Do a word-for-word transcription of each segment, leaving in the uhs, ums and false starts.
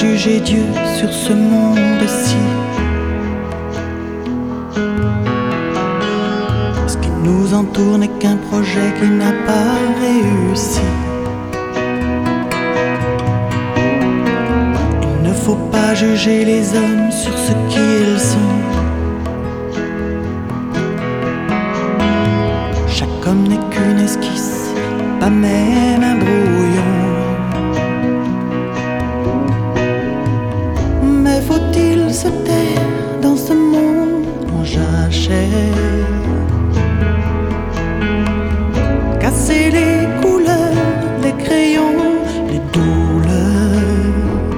juger Dieu sur ce monde-ci. Ce qui nous entoure n'est qu'un projet qui n'a pas réussi. Il ne faut pas juger les hommes sur ce qu'ils sont. Chaque homme n'est qu'une esquisse, pas même un brouillon. Mais faut-il se taire dans ce monde en jachère? Casser les couleurs, les crayons, les douleurs.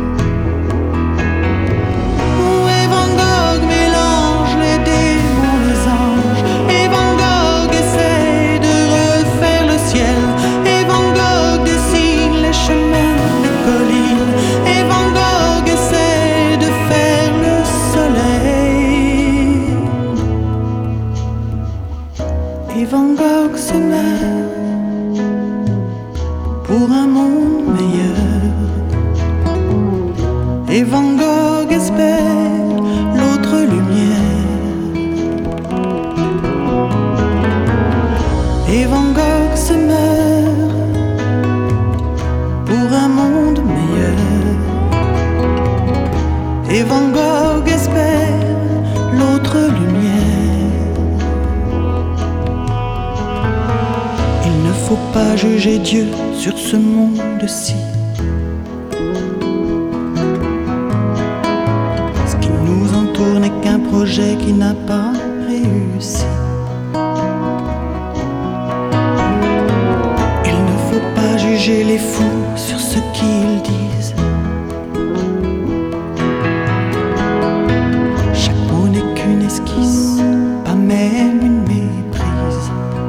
Et Van Gogh mélange les démons, les anges. Et Van Gogh essaie de refaire le ciel. Et Van Gogh dessine les chemins, les collines. Et Van Gogh essaie de faire le soleil. Et Van Gogh se meurt pour un monde meilleur. Et Van Gogh espère l'autre lumière. Et Van Gogh se meurt pour un monde meilleur. Et Van Gogh espère l'autre lumière. Il ne faut pas juger Dieu sur ce monde-ci. Ce qui nous entoure n'est qu'un projet qui n'a pas réussi. Il ne faut pas juger les fous sur ce qu'ils disent. Chaque mot n'est qu'une esquisse, pas même une méprise.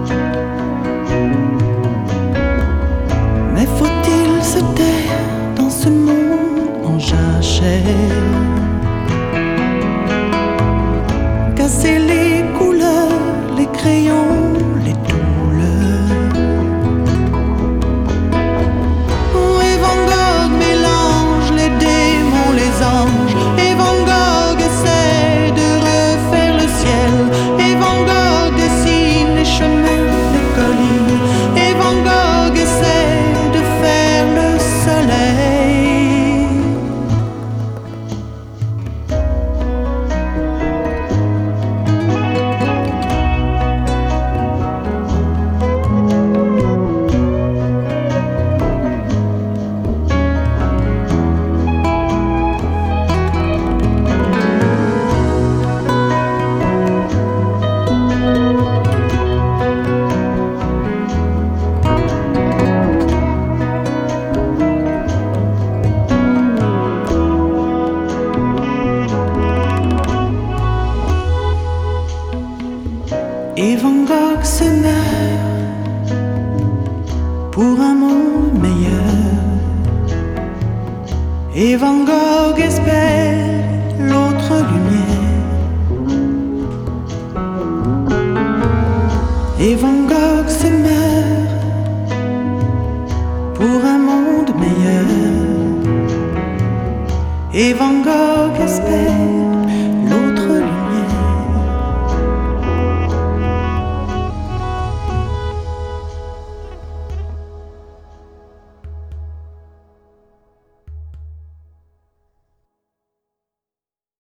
Mais faut-il se taire dans ce monde en jachère? Casser les couleurs, les crayons, les douleurs. Et Van Gogh mélange les démons, les anges. Et Van Gogh essaie de refaire le ciel. Et Van Gogh dessine les chemins, les collines. Et Van Gogh essaie de faire le soleil. Et Van Gogh se meurt pour un monde meilleur. Et Van Gogh espère l'autre lumière. Et Van Gogh se meurt pour un monde meilleur. Et Van Gogh espère